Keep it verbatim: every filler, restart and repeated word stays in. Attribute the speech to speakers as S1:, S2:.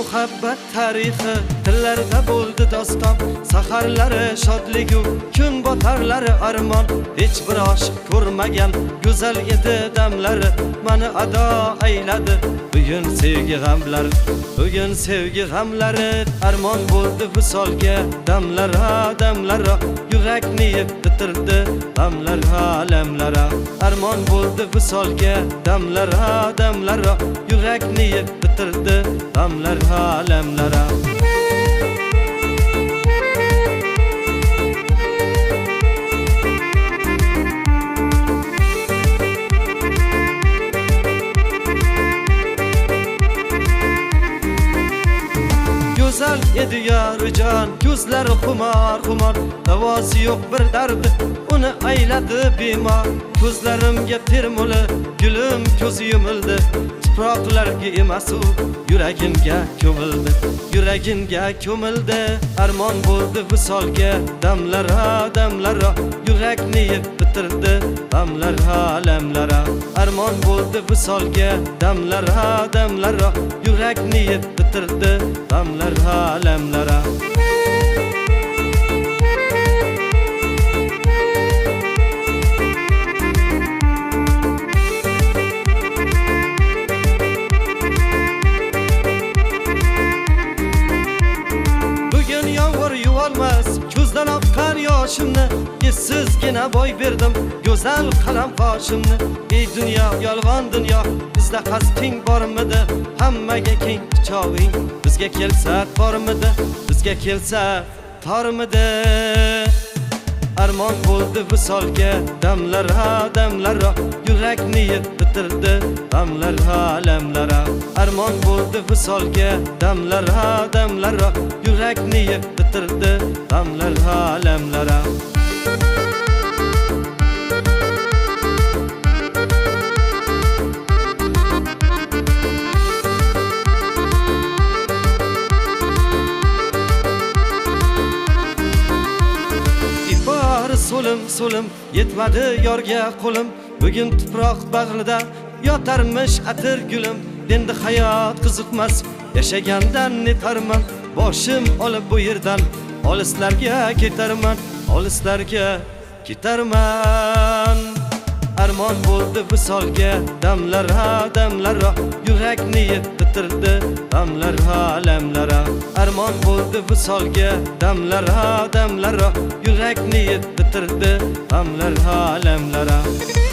S1: muhabbat tarixi tillarda bo'ldi doston, saharlari shodligu kun botarlari armon. Hech bir oshiq ko'rmagan go'zal edi damlari, meni ado ayladi bugun sevgi g'amlari. Bugun sevgi g'amlari armon bo'ldi visolga, damlara damlara yurakni yeb bitirdi g'amlara alamlara. Armon bo'ldi visolga, damlara damlara yurakni yeb bitirdi g'amlara alamlara. Güzel edi yarıcan, gözleri xumar xumar, davası yok bir derdi, onu ayladı bimar. Gözlerimge termuli, gülüm gözü yumildi, tuproqlarga emas u yuragimga ko'mildi, yuragimga ko'mildi. Armon bo'ldi visolga, damlara damlara yurakni yeb bitirdi g'amlara alamlara. Armon bo'ldi visolga, damlara damlara yurakni yeb bitirdi g'amlara alamlara. Ko'zdan oqqan yoshimni essizgina boy berdim go'zal qalam qoshimni. Ey dunyo, yolg'on dunyo, bizda qasding bormidi? Hammaga keng quchog'ing bizga kelsa tormidi? Bizga kelsa tormidi? Armon bo'ldi visolga, damlara damlara yurakni yeb bitirdi g'amlara alamlara. Armon bo'ldi visolga, damlara damlara yurakni yeb bitirdi g'amlara alamlara. So'lim so'lim yetmadi yorga qo'lim, bugun tuproq bag'rida yotarmish atir gulim. Endi hayot qiziqmas, yashagandan netarman, boshim olib bu yerdan olislarga ketarman, olislarga ketarman. Armon bo'ldi visolga, damlara damlara yurakni yeb bitirdi g'amlara alamlara. Armon bo'ldi visolga, damlara damlara yurakni yeb bitirdi g'amlara alamlara.